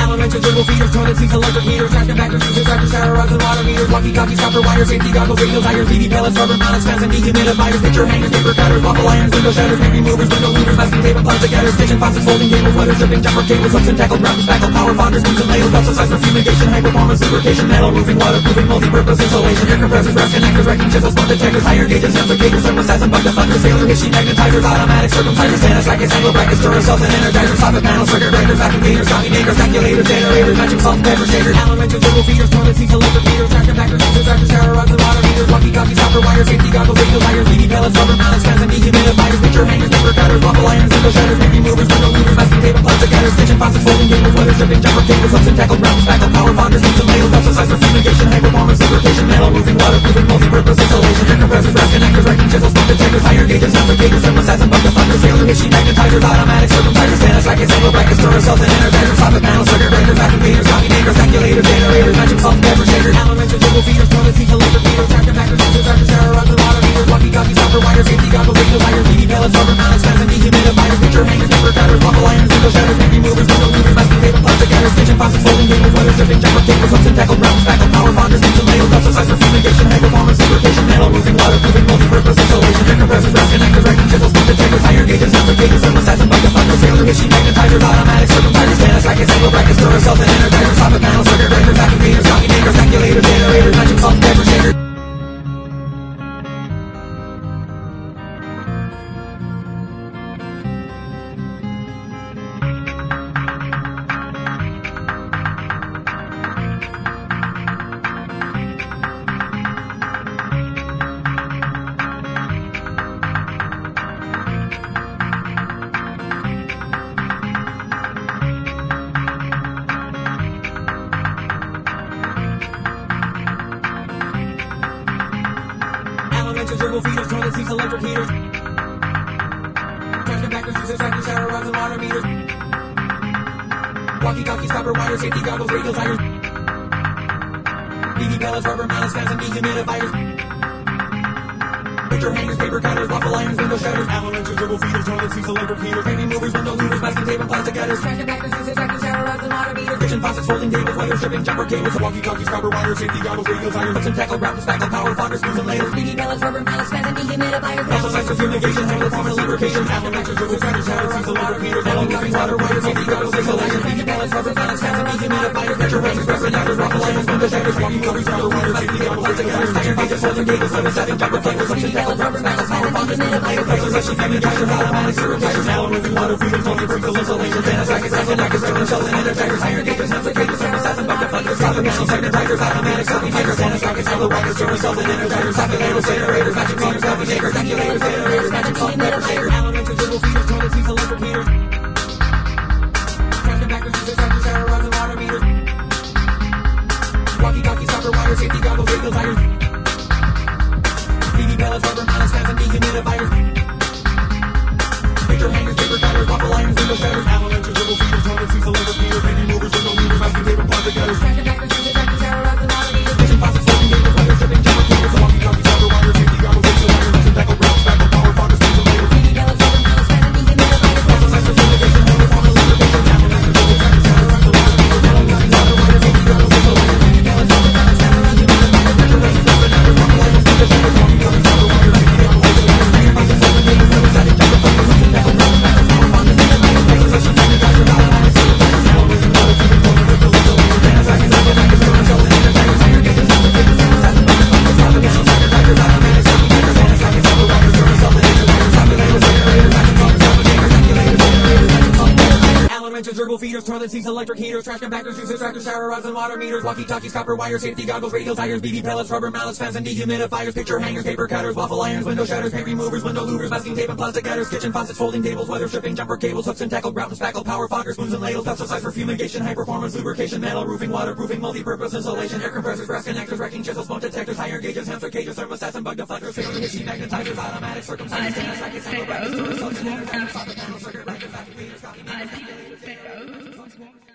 Elemental turbo feeders, toilet seats, electric heaters, trash compactors, juices, tractors, shower rods, and water meters, walkie-talkies, copper wires, safety goggles, radial tires, BB pellets, rubber mounted fans, and dehumidifiers, picture hangers, paper cutters, waffle irons, window shutters, paint removers, window louvers, masking tape, and plastic headers, kitchen faucets, folding tables, weather stripping, jumper cables, hooks and tackle, ground and spackle, power fonders, spoons and ladles, belts and size for fumigation, high performance lubrication, metal roofing, waterproofing, multi-purpose insulation, air compressors, brass connectors, wrecking chisels, smoke detectors, higher gauges, sensor cables, thermostats, and bug deflectors, sailor machine magnetizers, automatic circumcisers, stand brackets, angle brackets, Duracells, and energizers, soffit panels, circuit breakers, vacuum cleaners, coffee makers, calculators, generators, matching salt and pepper shakers, elemental turbo feeders, toilet seats, electric heaters, trash compactors, juices, tractors, shower rods, and water meters, walkie-talkies, copper wires, safety goggles, radial tires, BB pellets, rubber mounted fans, and dehumidifiers, picture hangers, paper cutters, waffle irons, window shutters, paint removers, window louvers, masking tape, and plastic headers, kitchen faucets, folding tables, weather stripping, jumper cables, hooks and tackle, ground and spackle, power fonders, spoons and ladles, belts and size for fumigation, high performance lubrication, metal roofing, waterproofing, multi-purpose insulation, air compressors, brass connectors, wrecking chisels, smoke detectors, higher gauges, sensor cables, thermostats, and bug deflectors, sailor machine magnetizers, automatic circumcisers, stand brackets, angle brackets, Duracells, and energizers, soffit panels, circuit breakers, vacuum cleaners, coffee makers, calculators, generators, matching salt and pepper shakers, elemental turbo feeders, toilet seats, electric heaters, trash compactors, juices, tractors, shower rods, and water meters, walkie-talkies, copper wires, safety goggles, radial tires, BB pellets, rubber mounted fans, and dehumidifiers, picture hangers, paper cutters, waffle irons, window shutters, paint removers, window louvers, masking tape, and plastic headers, kitchen faucets, folding tables, weather stripping, jumper cables, hooks and tackle, ground and spackle, power fonders, spoons and ladles, belts and size for fumigation, high performance lubrication, metal roofing, waterproofing, multi-purpose insulation, air compressors, brass connectors, wrecking chisels, smoke detectors, higher gauges, sensor cables, thermostats, and bug deflectors, sailor machine magnetizers, automatic circumcisers, stand brackets, angle brackets, Duracells, and energizers, soffit panels, circuit breakers, vacuum cleaners, coffee makers, calculators, generators, matching salt and pepper shakers. Elemental turbo feeders, toilet seats, electric heaters, trash compactors, juices, tractors, shower rods, and water meters, walkie-talkies, copper wires, safety goggles, radial tires, BB pellets, rubber mounted fans, and dehumidifiers, picture hangers, paper cutters, waffle irons, window shutters, elemental turbo feeders, toilet seats, electric heaters, paint removers, window louvers, masking tape, and plastic headers, trash compactors, juices, tractors, shower rods, and water meters, kitchen faucets, folding tables, weather stripping, jumper cables, walkie-talkies, copper wires, safety goggles, radial tires, hooks and tackle, ground and spackle, power fonders, spoons and ladles, BB pellets, rubber mounted fans, and dehumidifiers, belts and size for fumigation, high performance lubrication, elemental turbo feeders, shower rods, and water meters, metal roofing, water wires, safety goggles, insulation, BB pellets, rubber mounted fans, and dehumidifiers, pressure washers, brass connectors, waffle irons, window shutters, walkie-talkies, copper wires, safety goggles, plastic headers, higher gauges, sensor cables, thermostats, jumper cables, hooks and tackle, rubber mounted power fonders, spoons and ladles, belts and size for fumigation, automatic circumcisers, metal roofing, waterproofing, multi-purpose insulation, stand brackets, angle brackets, Duracells, and energizers, higher gauges, sensor cables, thermostats, and bug deflectors, soffit panels, magnetizers, automatic circumcisers, stand brackets, angle brackets, Duracells, and energizers, soffit ladles, generators, matching cleaners, coffee makers, calculators, generators, matching salt and pepper shakers, elemental turbo feeders, toilet seats, electric heaters, trash compactors, juices, tractors, shower rods, and water meters, walkie-talkies, copper wires, safety goggles, radial tires, BB pellets, rubber mounted fans, and dehumidifiers, picture hangers, paper cutters, waffle irons, window shutters, elemental turbo feeders, toilet seats, electric heaters, paint removers, window louvers, masking tape, and plastic headers, trash compactors, juices, tractors, shower rods, and water meters, kitchen faucets, folding tables, weather stripping, jumper cables, walkie-talkies, copper wires, safety goggles, radial tires, hooks and tackle, ground and spackle, power fonders, spoons and ladles, BB pellets, rubber mounted fans, and dehumidifiers, belts and size for fumigation, high performance lubrication, elemental turbo tractors, shower rods, and water meters, metal roofing, water wires, safety goggles, insulation, BB pellets, rubber mounted shower rods, dehumidifiers, pressure washers, brass connectors, waffle irons, window shutters, walkie-talkies, copper wires, safety goggles, radial tires, higher gauges, sensor cables, thermostats, jumper cables, hooks and tackle, ground and spackle, power fonders, energizers, belts and size for fumigation, automatic circumcisers, metal roofing, waterproofing, multi-purpose insulation, stand brackets, angle brackets, Duracells, and energizers, higher gauges, sensor cables, thermostats, and bug deflectors, soffit panels, magnetizers, automatic circumcisers, stand brackets, angle brackets, Duracells, and energizers, soffit ladles, generators, matching cleaners, coffee makers, calculators, generators, matching salt and pepper shakers, elemental turbo feeders, toilet seats, electric heaters, trash compactors, juices, tractors, shower rods, and water meters, walkie-talkies, copper wires, safety goggles, radial tires, BB pellets, rubber mounted fans, and dehumidifiers, picture hangers, paper cutters, waffle irons, window shutters, paint removers, window louvers, masking tape, and plastic headers, kitchen faucets, folding tables, weather stripping, jumper cables, hooks and tackle, ground and spackle, power fonders, spoons and ladles, belts and size for fumigation, high performance lubrication, metal roofing, waterproofing, multi-purpose insulation, air compressors, brass connectors, wrecking chisels, smoke detectors, higher gauges, hamster cages, thermostats, and bug deflectors, sailor machine magnetizers, automatic circumcisers, stand brackets, angle brackets, Duracells, and energizers, soffit panels, circuit breakers, vacuum cleaners, coffee makers, calculators, generators,